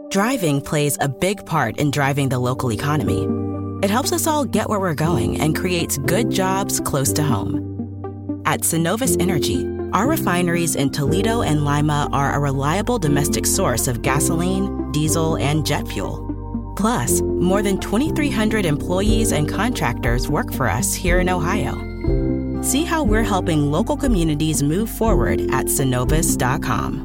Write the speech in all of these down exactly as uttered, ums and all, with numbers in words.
Driving plays a big part in driving the local economy. It helps us all get where we're going and creates good jobs close to home. At Synovus Energy, our refineries in Toledo and Lima are a reliable domestic source of gasoline, diesel, and jet fuel. Plus, more than twenty-three hundred employees and contractors work for us here in Ohio. See how we're helping local communities move forward at synovus dot com.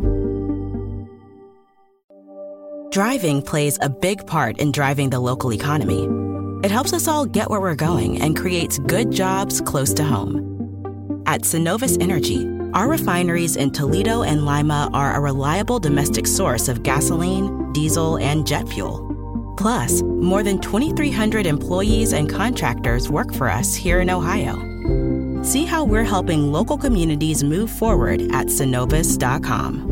Driving plays a big part in driving the local economy. It helps us all get where we're going and creates good jobs close to home. At Synovus Energy, our refineries in Toledo and Lima are a reliable domestic source of gasoline, diesel, and jet fuel. Plus, more than twenty-three hundred employees and contractors work for us here in Ohio. See how we're helping local communities move forward at synovus dot com.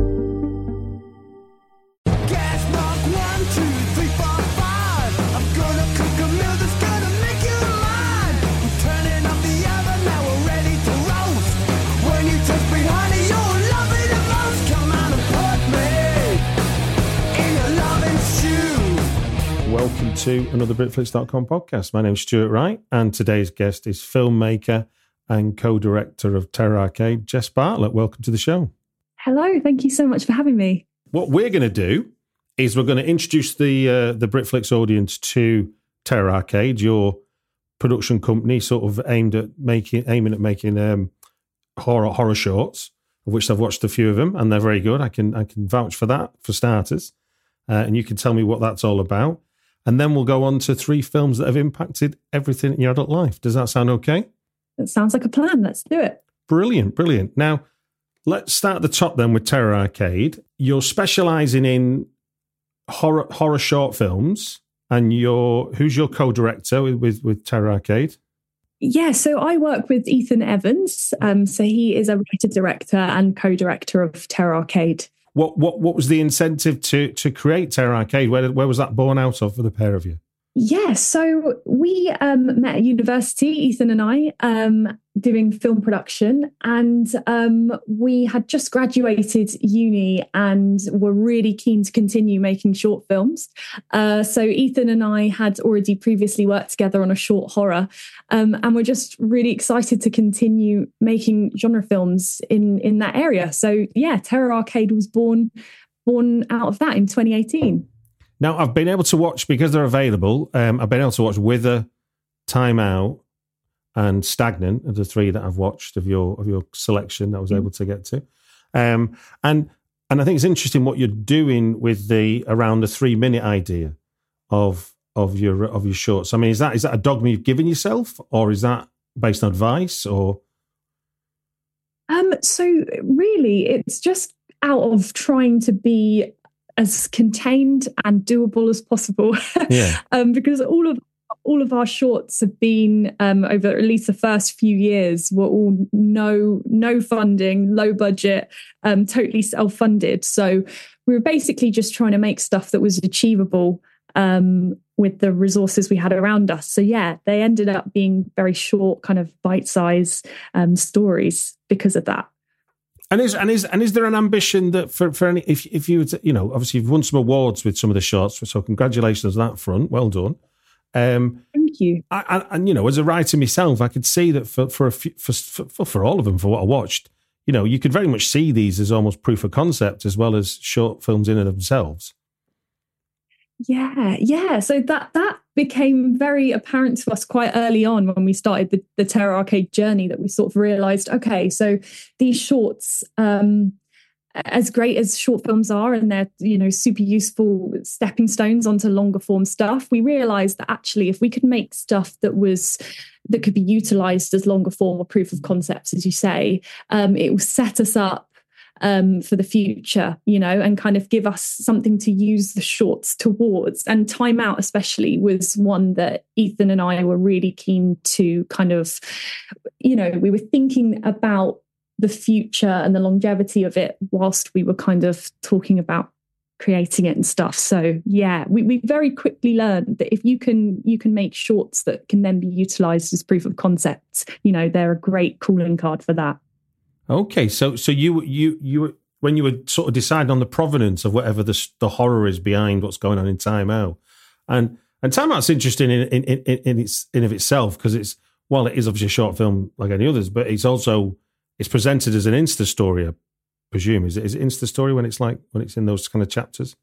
Welcome to another Britflix dot com podcast. My name's Stuart Wright, and today's guest is filmmaker and co-director of Terror Arcade, Jess Bartlett. Welcome to the show. Hello, thank you so much for having me. What we're going to do is we're going to introduce the uh, the Britflix audience to Terror Arcade, your production company, sort of aimed at making aiming at making um, horror horror shorts, of which I've watched a few of them, and they're very good. I can I can vouch for that for starters, uh, and you can tell me what that's all about. And then we'll go on to three films that have impacted everything in your adult life. Does that sound okay? That sounds like a plan. Let's do it. Brilliant, brilliant. Now, let's start at the top then with Terror Arcade. You're specialising in horror horror short films, and you're who's your co-director with, with, with Terror Arcade? Yeah, so I work with Ethan Evans. Um, so he is a writer-director and co-director of Terror Arcade. What what what was the incentive to to create Terror Arcade? Where where was that born out of for the pair of you? Yeah, so we um, met at university, Ethan and I, um, doing film production, and um, we had just graduated uni and were really keen to continue making short films. Uh, so Ethan and I had already previously worked together on a short horror, um, and we're just really excited to continue making genre films in in that area. So yeah, Terror Arcade was born born out of that in twenty eighteen. Now, I've been able to watch, because they're available, um, I've been able to watch Wither, Time Out, and Stagnant, are the three that I've watched of your of your selection that I was mm. able to get to. Um, and and I think it's interesting what you're doing with the around the three minute idea of of your of your shorts. I mean, is that is that a dogma you've given yourself, or is that based on advice, or? Um, so really, it's just out of trying to be as contained and doable as possible. Yeah. um, because all of all of our shorts have been um, over at least the first few years were all no no funding, low budget, um, totally self-funded. So we were basically just trying to make stuff that was achievable um, with the resources we had around us. So yeah, they ended up being very short, kind of bite-sized um, stories because of that. And is and is and is there an ambition that for, for any if if you were to, you know, obviously you've won some awards with some of the shorts, so congratulations on that front, well done. Um, Thank you. I, I, and you know, as a writer myself, I could see that for for a few, for, for for all of them, for what I watched, you know, you could very much see these as almost proof of concept as well as short films in and of themselves. Yeah, yeah. So that that became very apparent to us quite early on when we started the, the Terror Arcade journey, that we sort of realised, okay, so these shorts, um, as great as short films are, and they're, you know, super useful stepping stones onto longer form stuff, we realised that actually if we could make stuff that was that could be utilised as longer form or proof of concepts, as you say, um, it will set us up Um, for the future, you know, and kind of give us something to use the shorts towards. And Time Out especially was one that Ethan and I were really keen to kind of, you know, we were thinking about the future and the longevity of it whilst we were kind of talking about creating it and stuff. So yeah, we, we very quickly learned that if you can you can make shorts that can then be utilised as proof of concepts, you know, they're a great calling card for that. Okay, so so you you you when you were sort of deciding on the provenance of whatever the the horror is behind what's going on in Time Out, and and Time Out's interesting in in in, in its in of itself because it's well, it is obviously a short film like any others, but it's also it's presented as an Insta story. I presume is it is it Insta story when it's like when it's in those kind of chapters.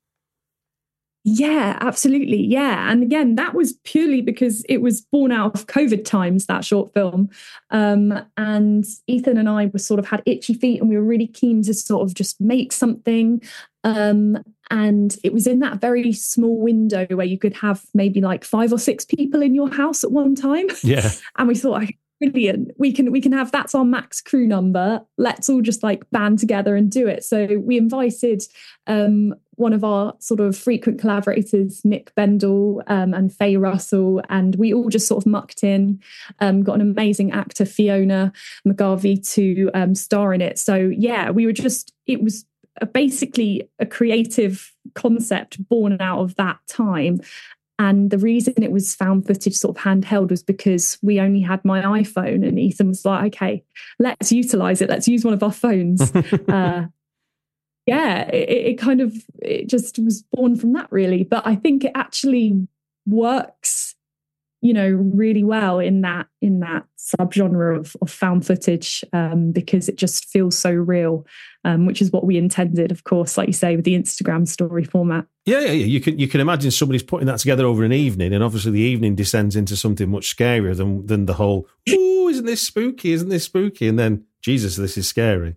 Yeah, absolutely. Yeah. And again, that was purely because it was born out of COVID times, that short film. Um, and Ethan and I were sort of had itchy feet and we were really keen to sort of just make something. Um, and it was in that very small window where you could have maybe like five or six people in your house at one time. Yeah. And we thought, brilliant. We can we can have that's our max crew number. Let's all just like band together and do it. So we invited um, one of our sort of frequent collaborators, Nick Bendel um, and Faye Russell, and we all just sort of mucked in. Um, got an amazing actor, Fiona McGarvey, to um, star in it. So yeah, we were just it was a, basically a creative concept born out of that time. And the reason it was found footage sort of handheld was because we only had my iPhone and Ethan was like, okay, let's utilize it. Let's use one of our phones. uh, yeah, it, it kind of, it just was born from that really. But I think it actually works, you know, really well in that, in that subgenre of, of found footage um, because it just feels so real, um, which is what we intended, of course, like you say, with the Instagram story format. Yeah, yeah, yeah. You can you can imagine somebody's putting that together over an evening, and obviously the evening descends into something much scarier than than the whole. Ooh, isn't this spooky? Isn't this spooky? And then Jesus, this is scary.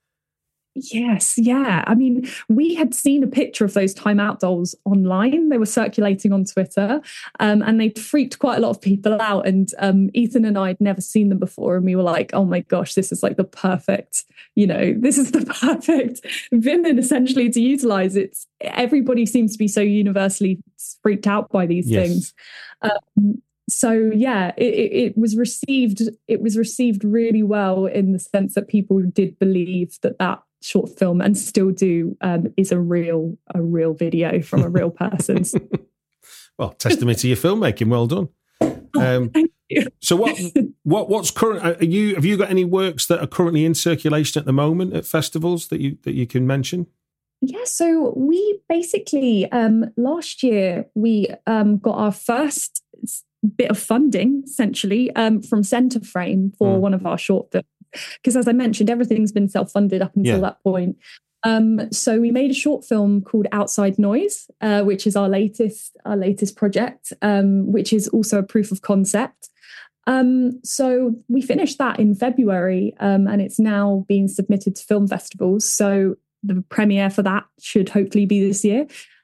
Yes, yeah. I mean, we had seen a picture of those Time Out dolls online. They were circulating on Twitter, um, and they freaked quite a lot of people out. And um, Ethan and I had never seen them before, and we were like, "Oh my gosh, this is like the perfect, you know, this is the perfect villain essentially to utilize." It's everybody seems to be so universally freaked out by these yes. things. Um, So yeah, it, it was received. It was received really well in the sense that people did believe that that short film, and still do, um, is a real a real video from a real person. Well, testament to your filmmaking. Well done. Um, oh, thank you. So what what what's current? Are you have you got any works that are currently in circulation at the moment at festivals that you that you can mention? Yeah, so we basically um, last year we um, got our first bit of funding essentially um, from Centerframe for mm. one of our short films, because as I mentioned, everything's been self-funded up until yeah. that point. Um, so we made a short film called Outside Noise, uh, which is our latest our latest project, um, which is also a proof of concept. Um, so we finished that in February, um, and it's now being submitted to film festivals. So the premiere for that should hopefully be this year.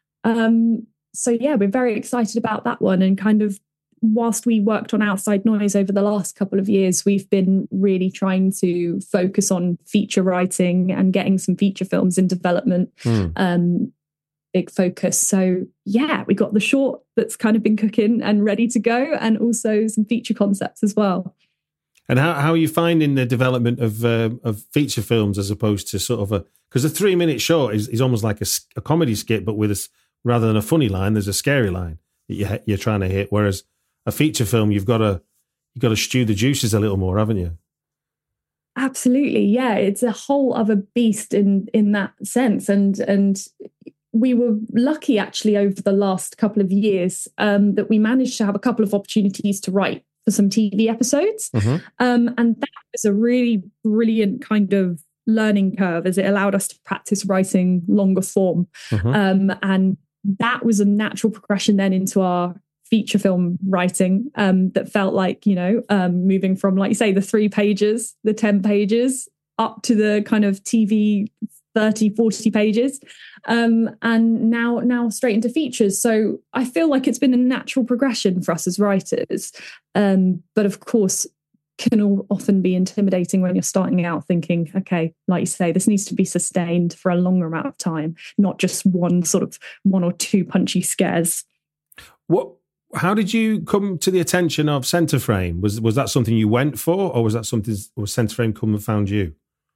Um, so yeah, we're very excited about that one, and kind of whilst we worked on Outside Noise over the last couple of years, we've been really trying to focus on feature writing and getting some feature films in development. Mm. Um, big focus. So yeah, we got the short that's kind of been cooking and ready to go, and also some feature concepts as well. And how, how are you finding the development of uh, of feature films as opposed to sort of a, because a three minute short is, is almost like a, a comedy skit, but with a, rather than a funny line, there's a scary line that you, you're trying to hit. Whereas a feature film, you've got to you've got to stew the juices a little more, haven't you? Absolutely, yeah. It's a whole other beast in in that sense, and and we were lucky actually over the last couple of years um, that we managed to have a couple of opportunities to write for some T V episodes, mm-hmm. um, and that was a really brilliant kind of learning curve, as it allowed us to practice writing longer form, mm-hmm. um, and that was a natural progression then into our feature film writing um, that felt like, you know, um, moving from, like you say, the three pages, the ten pages, up to the kind of T V thirty, forty pages, um, and now now straight into features. So I feel like it's been a natural progression for us as writers. Um, but of course, can all often be intimidating when you're starting out thinking, okay, like you say, this needs to be sustained for a longer amount of time, not just one sort of one or two punchy scares. What? How did you come to the attention of Centerframe? Was was that something you went for, or was that something, was Centerframe come and found you?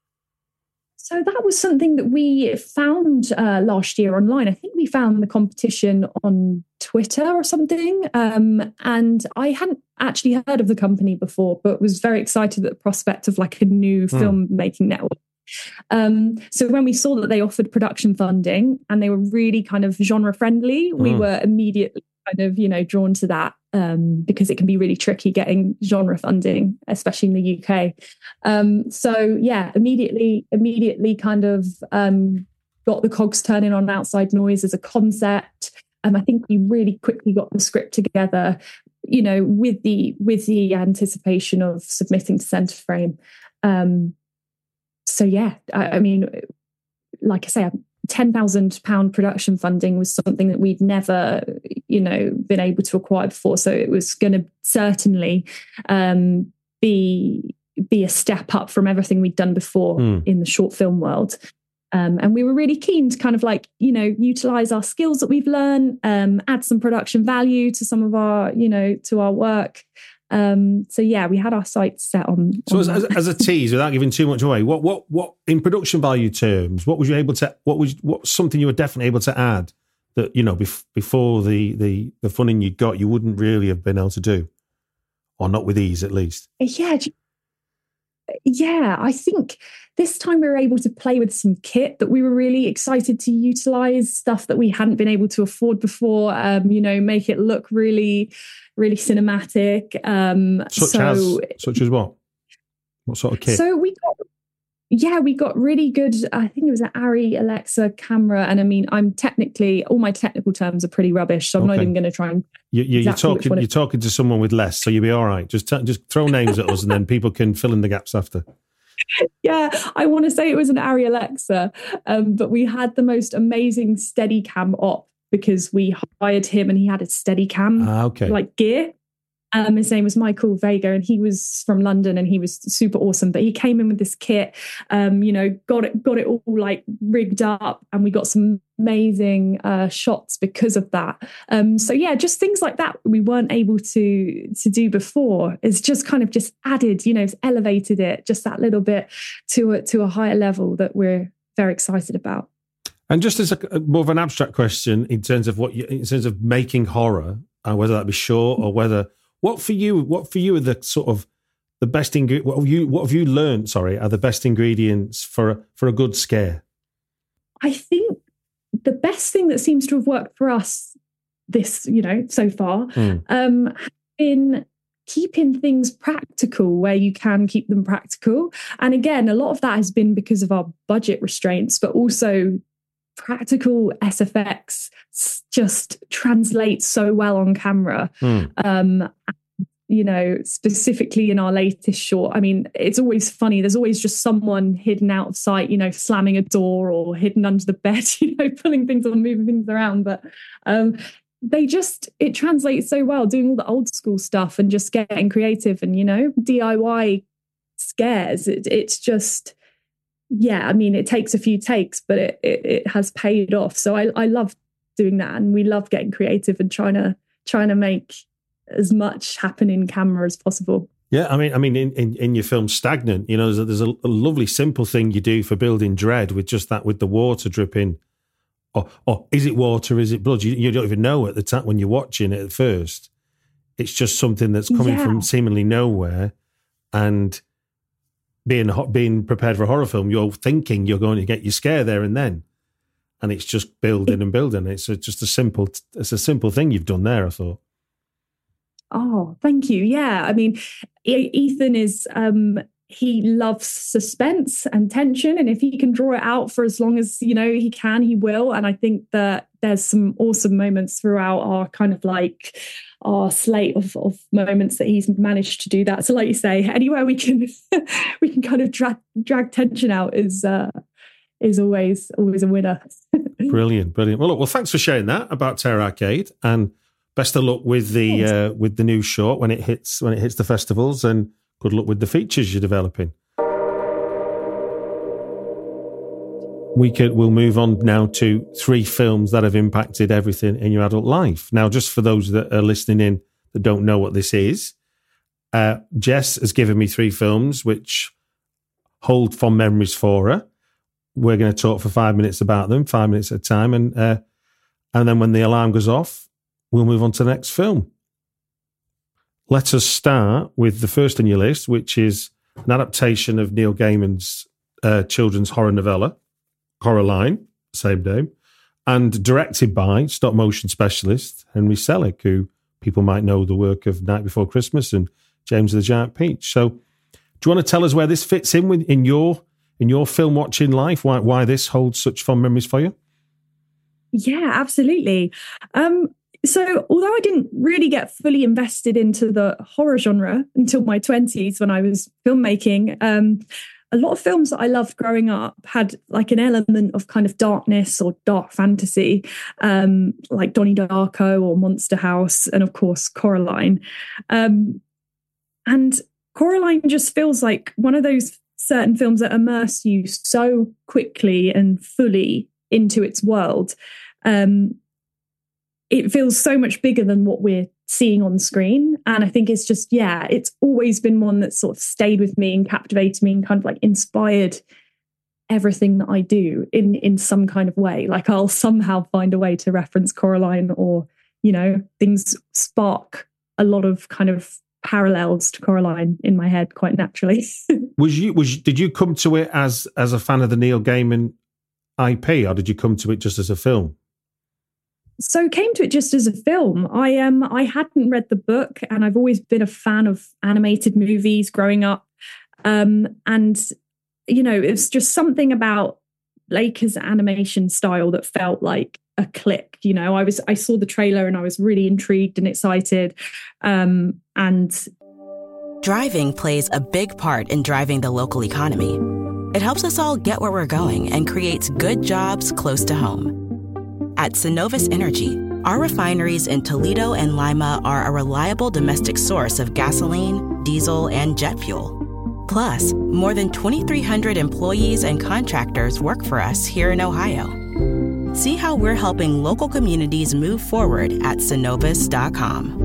So that was something that we found uh, last year online. I think we found the competition on Twitter or something. Um, and I hadn't actually heard of the company before, but was very excited at the prospect of like a new mm. filmmaking network. Um, so when we saw that they offered production funding and they were really kind of genre friendly, we Mm. were immediately kind of, you know, drawn to that, um, because it can be really tricky getting genre funding, especially in the U K. Um, so yeah, immediately, immediately kind of um, got the cogs turning on Outside Noise as a concept. And um, I think we really quickly got the script together, you know, with the with the anticipation of submitting to Centre Frame. Um, so yeah, I, I mean, like I say, ten thousand pound production funding was something that we'd never, you know, been able to acquire before. So it was going to certainly um, be be a step up from everything we'd done before mm. in the short film world. Um, and we were really keen to kind of like, you know, utilize our skills that we've learned, um, add some production value to some of our, you know, to our work. Um, so yeah, we had our sights set on. So on as, as, as a tease, without giving too much away, what, what, what in production value terms, what was you able to, what was, what something you were definitely able to add that, you know, bef- before the, the, the funding you got, you wouldn't really have been able to do, or not with ease at least? Yeah. Yeah, I think this time we were able to play with some kit that we were really excited to utilize, stuff that we hadn't been able to afford before, um, you know, make it look really, really cinematic. Um, such so, as, such as what? What sort of kit? So we got, yeah, we got really good, I think it was an Arri Alexa camera. And I mean, I'm technically, all my technical terms are pretty rubbish, so I'm okay. not even going to try and... You, you, exactly you're, talking, you're talking to someone with less, so you'll be all right. Just t- just throw names at us and then people can fill in the gaps after. Yeah, I want to say it was an Arri Alexa, um, but we had the most amazing Steadicam op because we hired him and he had a Steadicam ah, okay. like gear. Um, his name was Michael Vega and he was from London and he was super awesome. But he came in with this kit, um, you know, got it, got it all like rigged up, and we got some amazing uh, shots because of that. Um, so yeah, just things like that we weren't able to to do before. It's just kind of just added, you know, it's elevated it just that little bit to a to a higher level that we're very excited about. And just as a more of an abstract question in terms of what you, in terms of making horror, uh, whether that be short or whether. What for you? What for you are the sort of the best ingredient? What have you? What have you learned? Sorry, are the best ingredients for a, for a good scare? I think the best thing that seems to have worked for us, this you know, so far, mm. um, has been keeping things practical where you can keep them practical. And again, a lot of that has been because of our budget restraints, but also practical S F X just translates so well on camera. Mm. Um, you know, specifically in our latest short, I mean, it's always funny. There's always just someone hidden out of sight, you know, slamming a door or hidden under the bed, you know, pulling things or moving things around. But um, they just, it translates so well, doing all the old school stuff and just getting creative and, you know, D I Y scares. It, it's just, yeah, I mean, it takes a few takes, but it, it, it has paid off. So I, I love doing that. And we love getting creative and trying to, trying to make as much happen in camera as possible. Yeah, I mean, I mean, in, in, in your film Stagnant, you know, there's, a, there's a, a lovely simple thing you do for building dread with just that, with the water dripping. Or, or is it water? Is it blood? You, you don't even know at the time when you're watching it at first. It's just something that's coming yeah. from seemingly nowhere, and being being prepared for a horror film, you're thinking you're going to get your scare there and then, and it's just building and building. It's a, just a simple, it's a simple thing you've done there, I thought. Oh, thank you. Yeah. I mean, Ethan is, um, he loves suspense and tension. And if he can draw it out for as long as, you know, he can, he will. And I think that there's some awesome moments throughout our kind of like our slate of, of moments that he's managed to do that. So like you say, anywhere we can, we can kind of drag, drag tension out is, uh, is always, always a winner. Brilliant. Brilliant. Well, look, well, thanks for sharing that about Terror Arcade, and best of luck with the uh, with the new short when it hits when it hits the festivals, and good luck with the features you're developing. We could we'll move on now to three films that have impacted everything in your adult life. Now, just for those that are listening in that don't know what this is, uh, Jess has given me three films which hold fond memories for her. We're going to talk for five minutes about them, five minutes at a time, and uh, and then when the alarm goes off, we'll move on to the next film. Let us start with the first on your list, which is an adaptation of Neil Gaiman's uh, children's horror novella, Coraline, same name, and directed by stop motion specialist Henry Selick, who people might know the work of Night Before Christmas and James and the Giant Peach. So, do you want to tell us where this fits in with in your in your film watching life? Why why this holds such fond memories for you? Yeah, absolutely. Um, so, although I didn't really get fully invested into the horror genre until my twenties when I was filmmaking, um, a lot of films that I loved growing up had like an element of kind of darkness or dark fantasy, um, like Donnie Darko or Monster House, and of course Coraline. Um, and Coraline just feels like one of those certain films that immerse you so quickly and fully into its world. Um, it feels so much bigger than what we're seeing on screen. And I think it's just, yeah, it's always been one that sort of stayed with me and captivated me and kind of like inspired everything that I do in, in some kind of way. Like I'll somehow find a way to reference Coraline, or, you know, things spark a lot of kind of parallels to Coraline in my head quite naturally. was you, was, did you come to it as, as a fan of the Neil Gaiman I P, or did you come to it just as a film? So came to it just as a film. I um I hadn't read the book, and I've always been a fan of animated movies growing up. Um, and you know, it's just something about Laika's animation style that felt like a click. You know, I was I saw the trailer and I was really intrigued and excited. Um, and driving plays a big part in driving the local economy. It helps us all get where we're going and creates good jobs close to home. At Synovus Energy, our refineries in Toledo and Lima are a reliable domestic source of gasoline, diesel, and jet fuel. Plus, more than twenty-three hundred employees and contractors work for us here in Ohio. See how we're helping local communities move forward at synovus dot com.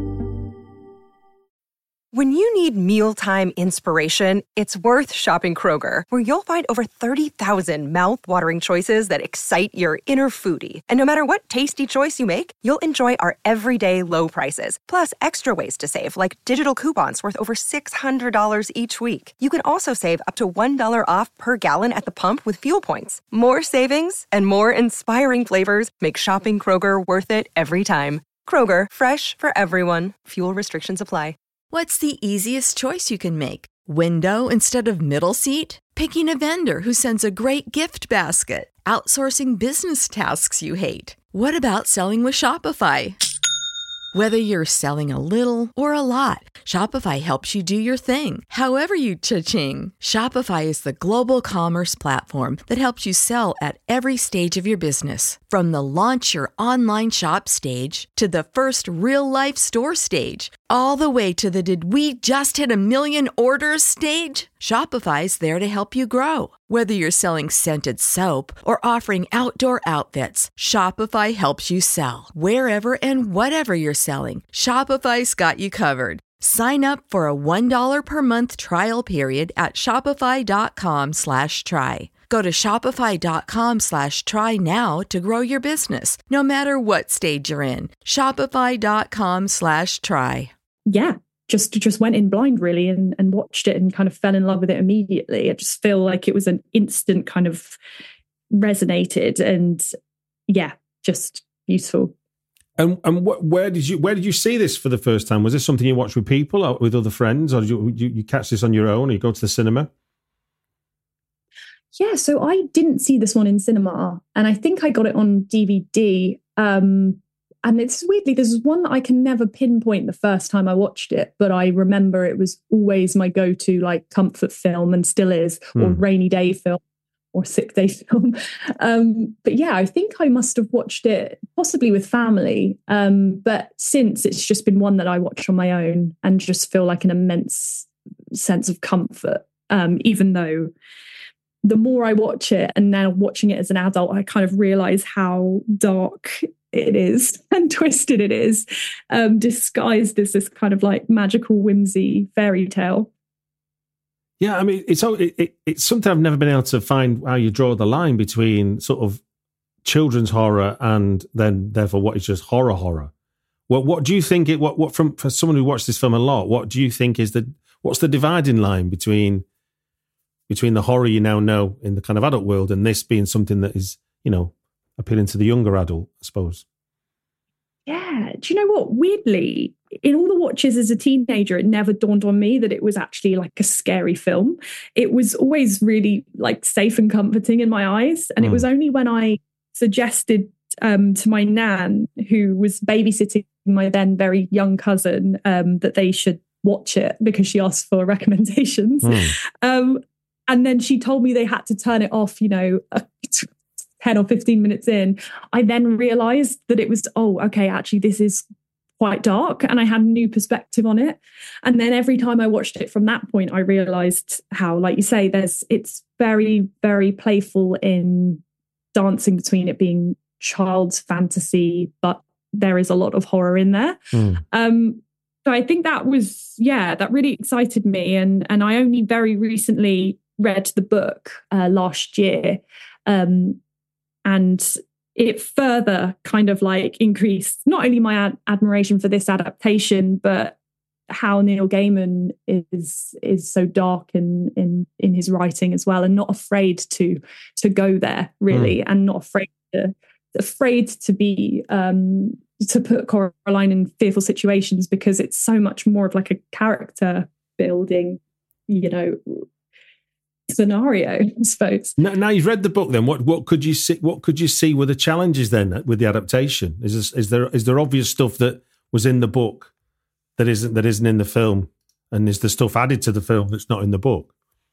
When you need mealtime inspiration, it's worth shopping Kroger, where you'll find over thirty thousand mouth-watering choices that excite your inner foodie. And no matter what tasty choice you make, you'll enjoy our everyday low prices, plus extra ways to save, like digital coupons worth over six hundred dollars each week. You can also save up to one dollar off per gallon at the pump with fuel points. More savings and more inspiring flavors make shopping Kroger worth it every time. Kroger, fresh for everyone. Fuel restrictions apply. What's the easiest choice you can make? Window instead of middle seat? Picking a vendor who sends a great gift basket? Outsourcing business tasks you hate? What about selling with Shopify? Whether you're selling a little or a lot, Shopify helps you do your thing, however you cha-ching. Shopify is the global commerce platform that helps you sell at every stage of your business. From the launch your online shop stage to the first real-life store stage, all the way to the did we just hit a million orders stage. Shopify's there to help you grow. Whether you're selling scented soap or offering outdoor outfits, Shopify helps you sell. Wherever and whatever you're selling, Shopify's got you covered. Sign up for a one dollar per month trial period at shopify.com slash try. Go to shopify.com slash try now to grow your business, no matter what stage you're in. Shopify.com slash try. Yeah, just just went in blind really and, and watched it and kind of fell in love with it immediately. I just feel like it was an instant kind of resonated and yeah, just beautiful. And and wh- where did you where did you see this for the first time? Was this something you watched with people or with other friends, or did you you, you catch this on your own, or you go to the cinema? Yeah, so I didn't see this one in cinema, and I think I got it on D V D. Um, and it's weirdly, there's one that I can never pinpoint the first time I watched it, but I remember it was always my go-to like comfort film, and still is, hmm. or rainy day film or sick day film. Um, but yeah, I think I must have watched it possibly with family. Um, but since, it's just been one that I watch on my own and just feel like an immense sense of comfort, um, even though the more I watch it, and now watching it as an adult, I kind of realize how dark it is and twisted it is, um, disguised as this kind of like magical whimsy fairy tale. Yeah, I mean, it's it, it, it's something I've never been able to find how you draw the line between sort of children's horror and then therefore what is just horror horror. What what do you think it what what from for someone who watched this film a lot? What do you think is the what's the dividing line between between the horror you now know in the kind of adult world and this being something that is, you know, appealing to the younger adult, I suppose. Yeah. Do you know what? Weirdly, in all the watches as a teenager, it never dawned on me that it was actually like a scary film. It was always really like safe and comforting in my eyes. And mm. it was only when I suggested um, to my nan, who was babysitting my then very young cousin, um, that they should watch it because she asked for recommendations. Mm. Um, and then she told me they had to turn it off, you know, ten or fifteen minutes in. I then realized that it was, oh, okay, actually, this is quite dark. And I had a new perspective on it. And then every time I watched it from that point, I realized how, like you say, there's it's very, very playful in dancing between it being child's fantasy, but there is a lot of horror in there. Mm. Um, so I think that was, yeah, that really excited me. And, and I only very recently read the book uh, last year. Um, And it further kind of like increased not only my ad- admiration for this adaptation, but how Neil Gaiman is is so dark in in in his writing as well, and not afraid to to go there really, mm. and not afraid to afraid to be um, to put Coraline in fearful situations, because it's so much more of like a character building, you know, scenario, I suppose. Now, now you've read the book, then what what could you see? What could you see were the challenges then with the adaptation? Is this, is there is there obvious stuff that was in the book that isn't that isn't in the film, and is there stuff added to the film that's not in the book?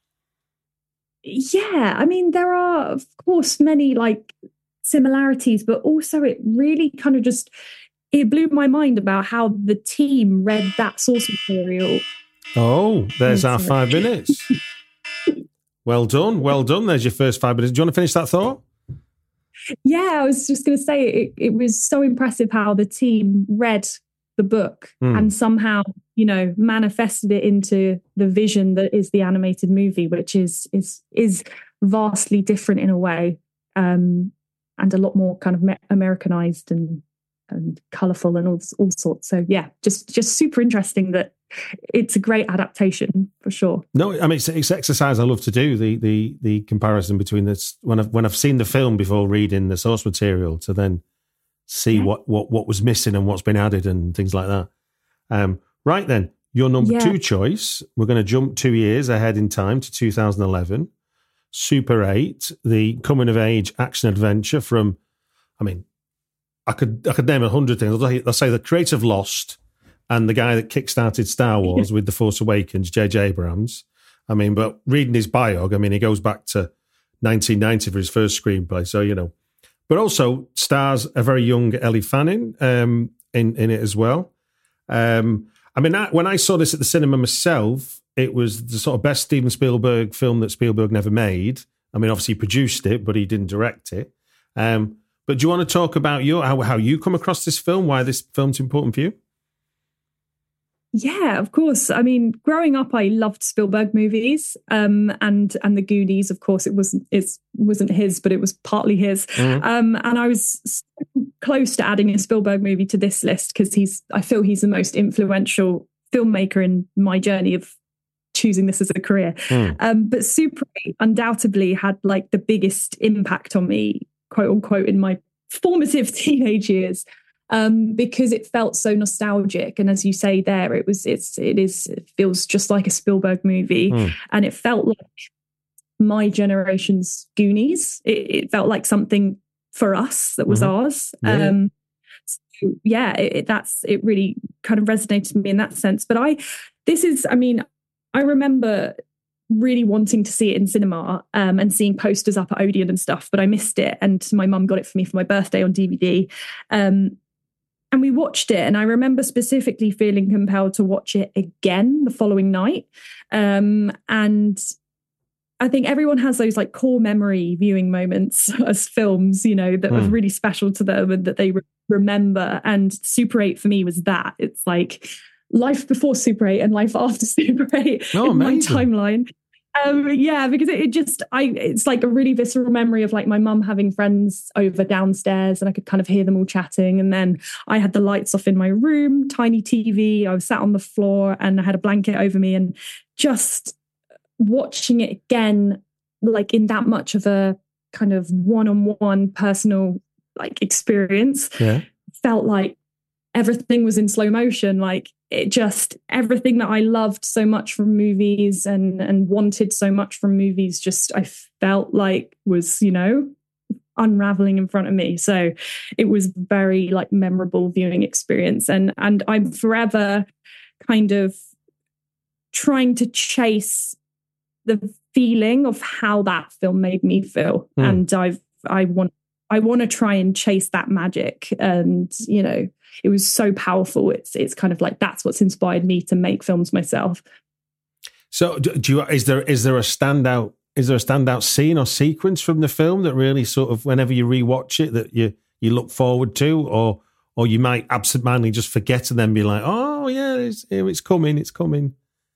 Yeah, I mean, there are of course many like similarities, but also it really kind of just it blew my mind about how the team read that source material. Oh, there's our five minutes. Well done, well done. There's your first five minutes. Do you want to finish that thought? Yeah, I was just going to say it, it was so impressive how the team read the book mm. and somehow, you know, manifested it into the vision that is the animated movie, which is is is vastly different in a way, um, and a lot more kind of Americanized and and colourful and all all sorts. So yeah, just just super interesting that it's a great adaptation for sure. No, I mean it's, it's exercise I love to do. The the the comparison between this when I've when I've seen the film before reading the source material to then see yeah. what, what what was missing and what's been added and things like that. Um, right then, your number yeah. two choice. We're going to jump two years ahead in time to two thousand eleven. Super eight, the coming of age action adventure from. I mean, I could I could name a hundred things. I'll say the creator of Lost. And the guy that kickstarted Star Wars with The Force Awakens, J J Abrams. I mean, but reading his biog, I mean, he goes back to nineteen ninety for his first screenplay. So, you know, but also stars a very young Ellie Fanning um, in, in it as well. Um, I mean, I, when I saw this at the cinema myself, it was the sort of best Steven Spielberg film that Spielberg never made. I mean, obviously he produced it, but he didn't direct it. Um, but do you want to talk about your how, how you come across this film, why this film's important for you? Yeah, of course. I mean, growing up, I loved Spielberg movies, um, and and the Goonies. Of course, it wasn't it wasn't his, but it was partly his. Mm. Um, and I was so close to adding a Spielberg movie to this list because he's. I feel he's the most influential filmmaker in my journey of choosing this as a career. Mm. Um, but Super eight undoubtedly had like the biggest impact on me, quote unquote, in my formative teenage years. Um, because it felt so nostalgic, and as you say, there it was. It's it is it feels just like a Spielberg movie, mm. and it felt like my generation's Goonies. It, it felt like something for us that was mm-hmm. ours. Yeah. Um, so yeah, it, it, that's it. Really kind of resonated with me in that sense. But I, this is, I mean, I remember really wanting to see it in cinema um, and seeing posters up at Odeon and stuff, but I missed it, and my mum got it for me for my birthday on D V D. Um, And we watched it, and I remember specifically feeling compelled to watch it again the following night. Um, and I think everyone has those like core memory viewing moments as films, you know, that mm. was really special to them and that they re- remember. And Super eight for me was that. It's like life before Super eight and life after Super eight oh, in amazing. my timeline. Um, yeah, because it, it just, I, it's like a really visceral memory of like my mum having friends over downstairs, and I could kind of hear them all chatting. And then I had the lights off in my room, tiny T V. I was sat on the floor and I had a blanket over me, and just watching it again, like in that much of a kind of one-on-one personal like experience, yeah. felt like everything was in slow motion. Like it just, everything that I loved so much from movies and and wanted so much from movies, just I felt like was, you know, unraveling in front of me. So it was very like memorable viewing experience. And and I'm forever kind of trying to chase the feeling of how that film made me feel. Mm. And I've I want I want to try and chase that magic. And, you know, it was so powerful. It's it's kind of like that's what's inspired me to make films myself. So do you is there is there a standout is there a standout scene or sequence from the film that really sort of whenever you rewatch it that you you look forward to, or or you might absentmindedly just forget and then be like, oh yeah, it's it's coming, it's coming.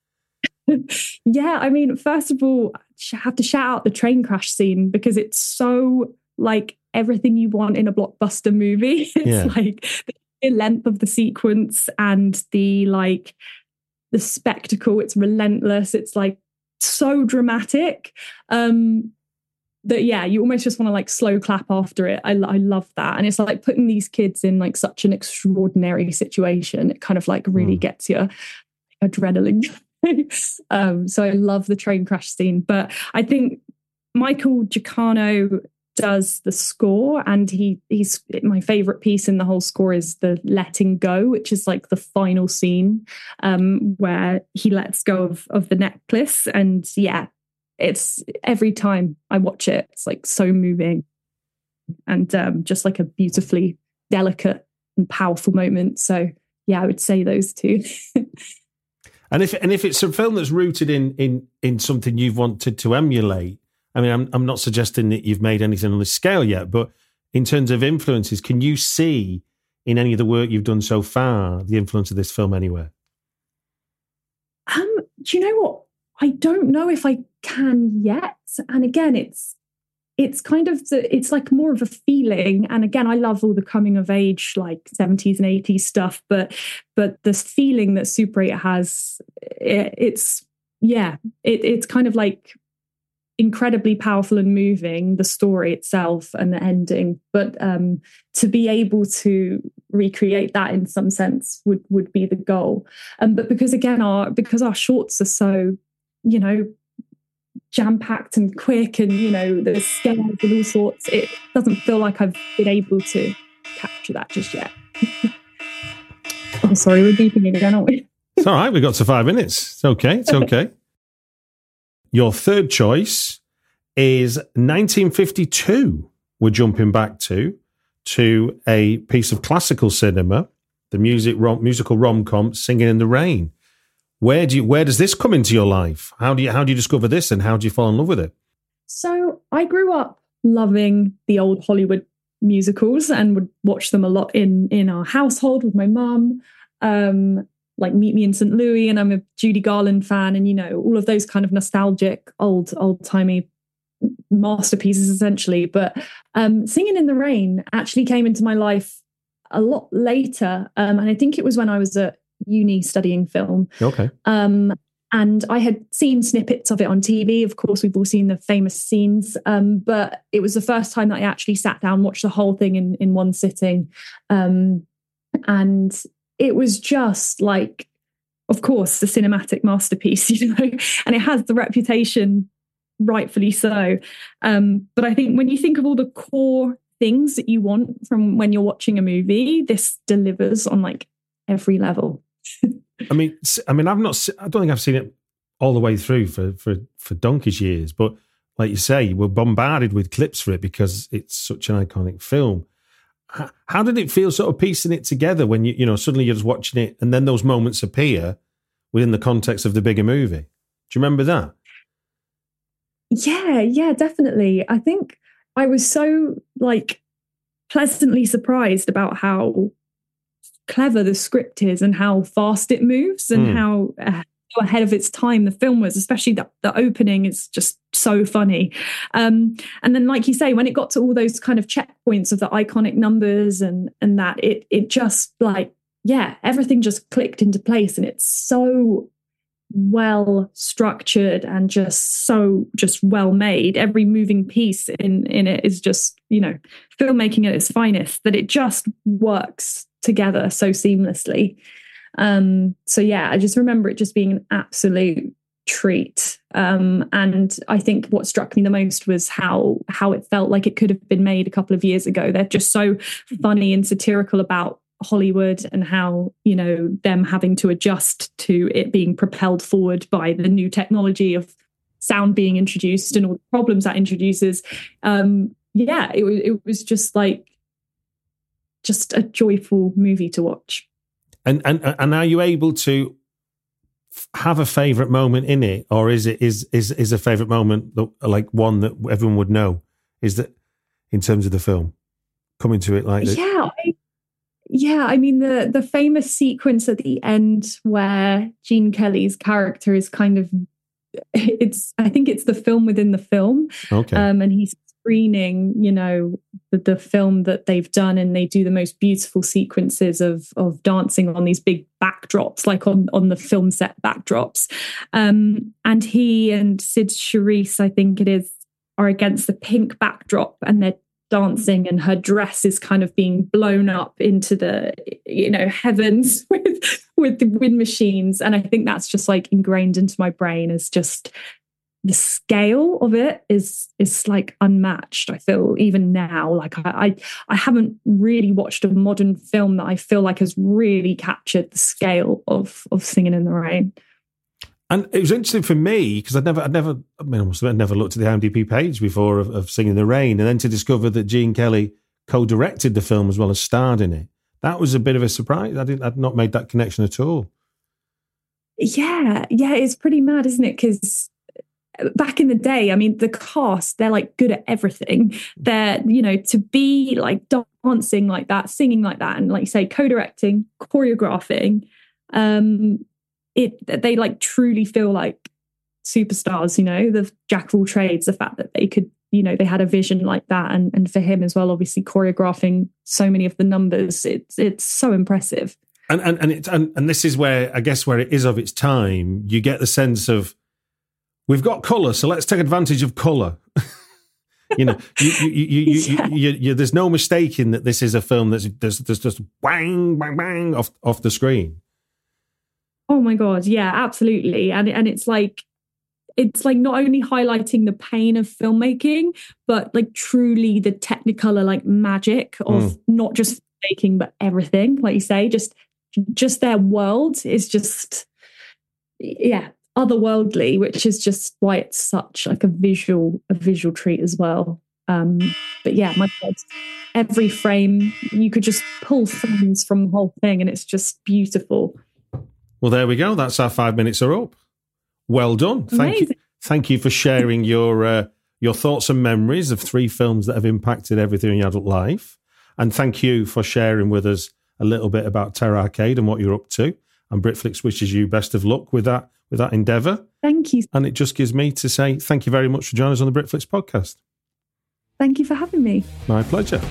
Yeah, I mean, first of all, I have to shout out the train crash scene because it's so like everything you want in a blockbuster movie. It's yeah. like the length of the sequence and the like the spectacle. It's relentless. It's like so dramatic um that yeah, you almost just want to like slow clap after it. I, I love that. And it's like putting these kids in like such an extraordinary situation. It kind of like really mm. gets your adrenaline. um, so I love the train crash scene. But I think Michael Giacchino does the score, and he he's my favorite piece in the whole score is the letting go, which is like the final scene um, where he lets go of, of the necklace. And yeah, it's every time I watch it, it's like so moving and um, just like a beautifully delicate and powerful moment. So yeah, I would say those two. And if and if it's a film that's rooted in in in something you've wanted to emulate, I mean, I'm I'm not suggesting that you've made anything on this scale yet, but in terms of influences, can you see in any of the work you've done so far the influence of this film anywhere? Um, do you know what? I don't know if I can yet. And again, it's it's kind of the, it's like more of a feeling. And again, I love all the coming of age, like seventies and eighties stuff, but but this feeling that Super eight has, it, it's yeah, it, it's kind of like incredibly powerful and moving, the story itself and the ending. But um, to be able to recreate that in some sense would would be the goal. Um, but because again, our because our shorts are so, you know, jam-packed and quick and, you know, there's scales and all sorts, it doesn't feel like I've been able to capture that just yet. Oh, sorry, we're beeping again, aren't we? It's all right, we've got to five minutes. It's okay, it's okay. Your third choice is nineteen fifty-two. We're jumping back to, to a piece of classical cinema, the music rom, musical rom-com, Singing in the Rain. Where do you, where does this come into your life? How do you how do you discover this, and how do you fall in love with it? So I grew up loving the old Hollywood musicals and would watch them a lot in in our household with my mum. Um, like Meet Me in Saint Louis, and I'm a Judy Garland fan, and you know all of those kind of nostalgic old old timey masterpieces essentially. But um, Singing in the Rain actually came into my life a lot later, um, and I think it was when I was at uni studying film. Okay. Um, and I had seen snippets of it on T V. Of course, we've all seen the famous scenes, um, but it was the first time that I actually sat down, watched the whole thing in, in one sitting. Um, and it was just like, of course, the cinematic masterpiece, you know, and it has the reputation, rightfully so. Um, but I think when you think of all the core things that you want from when you're watching a movie, this delivers on like every level. I mean, I mean, I've not. I don't think I've seen it all the way through for for for donkey's years. But like you say, we're bombarded with clips for it because it's such an iconic film. How, how did it feel, sort of piecing it together when you you know suddenly you're just watching it, and then those moments appear within the context of the bigger movie? Do you remember that? Yeah, yeah, definitely. I think I was so like pleasantly surprised about how clever the script is and how fast it moves and mm. how uh, ahead of its time the film was, especially the, the opening is just so funny. Um, and then, like you say, when it got to all those kind of checkpoints of the iconic numbers and and that, it it just like, yeah, everything just clicked into place. And it's so well structured and just so just well made. Every moving piece in in it is just, you know, filmmaking at its finest, that it just works together so seamlessly. Um, so yeah, I just remember it just being an absolute treat. Um, and I think what struck me the most was how how it felt like it could have been made a couple of years ago. They're just so funny and satirical about Hollywood and how, you know, them having to adjust to it being propelled forward by the new technology of sound being introduced and all the problems that introduces. Um, yeah, it, it was just like just a joyful movie to watch. And and and are you able to have a favorite moment in it, or is it is is is a favorite moment that, like one that everyone would know? Is that in terms of the film coming to it like this? Yeah. I, Yeah, I mean, the the famous sequence at the end where Gene Kelly's character is kind of, it's, I think it's the film within the film. Okay. Um, and he's screening, you know, the, the film that they've done, and they do the most beautiful sequences of of dancing on these big backdrops, like on, on the film set backdrops. Um, and he and Sid Charisse, I think it is, are against the pink backdrop, and they're dancing, and her dress is kind of being blown up into the, you know, heavens with with the wind machines. And I think that's just like ingrained into my brain as just the scale of it is is like unmatched. I feel even now, like I, I I haven't really watched a modern film that I feel like has really captured the scale of of Singing in the Rain. And it was interesting for me because I'd never, I'd never, I mean, I must have never looked at the I M D B page before of, of Singing in the Rain, and then to discover that Gene Kelly co-directed the film as well as starred in it. That was a bit of a surprise. I didn't, I'd not made that connection at all. Yeah, yeah, it's pretty mad, isn't it? Because back in the day, I mean, the cast, they're like good at everything. They're, you know, to be like dancing like that, singing like that, and like you say, co-directing, choreographing. Um, It they like truly feel like superstars, you know, the jack of all trades, the fact that they could, you know, they had a vision like that. And, and for him as well, obviously choreographing so many of the numbers, it's it's so impressive. And and and, it, and and this is where, I guess, where it is of its time. You get the sense of, we've got colour, so let's take advantage of colour. You know, you, you, you, you, yeah. you, you, you, there's no mistaking that this is a film that's, that's, that's just bang, bang, bang off, off the screen. Oh my God. Yeah, absolutely. And and it's like, it's like not only highlighting the pain of filmmaking, but like truly the technicolor, like magic of mm. not just making, but everything, like you say, just, just their world is just, yeah, otherworldly, which is just why it's such like a visual, a visual treat as well. Um, but yeah, my God, every frame, you could just pull frames from the whole thing and it's just beautiful. Well, there we go. That's our five minutes are up. Well done. Thank Amazing. you. Thank you for sharing your uh, your thoughts and memories of three films that have impacted everything in your adult life. And thank you for sharing with us a little bit about Terror Arcade and what you're up to. And Britflix wishes you best of luck with that with that endeavour. Thank you. And it just gives me to say thank you very much for joining us on the Britflix podcast. Thank you for having me. My pleasure.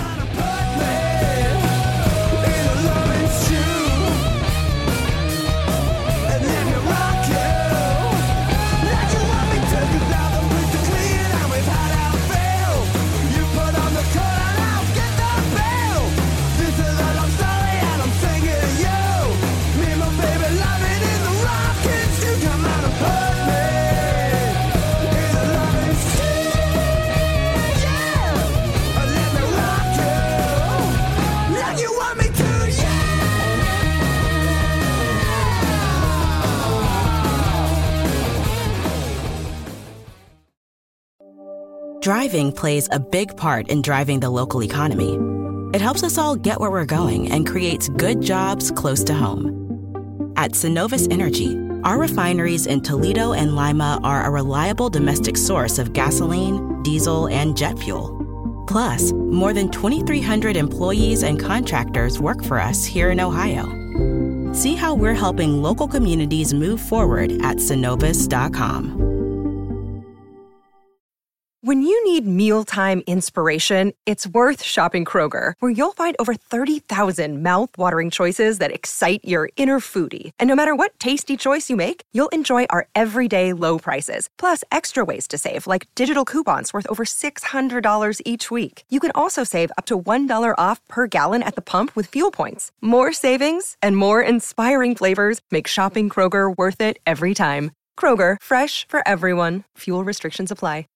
Driving plays a big part in driving the local economy. It helps us all get where we're going and creates good jobs close to home. At Synovus Energy, our refineries in Toledo and Lima are a reliable domestic source of gasoline, diesel, and jet fuel. Plus, more than twenty-three hundred employees and contractors work for us here in Ohio. See how we're helping local communities move forward at Synovus dot com. When you need mealtime inspiration, it's worth shopping Kroger, where you'll find over thirty thousand mouth-watering choices that excite your inner foodie. And no matter what tasty choice you make, you'll enjoy our everyday low prices, plus extra ways to save, like digital coupons worth over six hundred dollars each week. You can also save up to one dollar off per gallon at the pump with fuel points. More savings and more inspiring flavors make shopping Kroger worth it every time. Kroger, fresh for everyone. Fuel restrictions apply.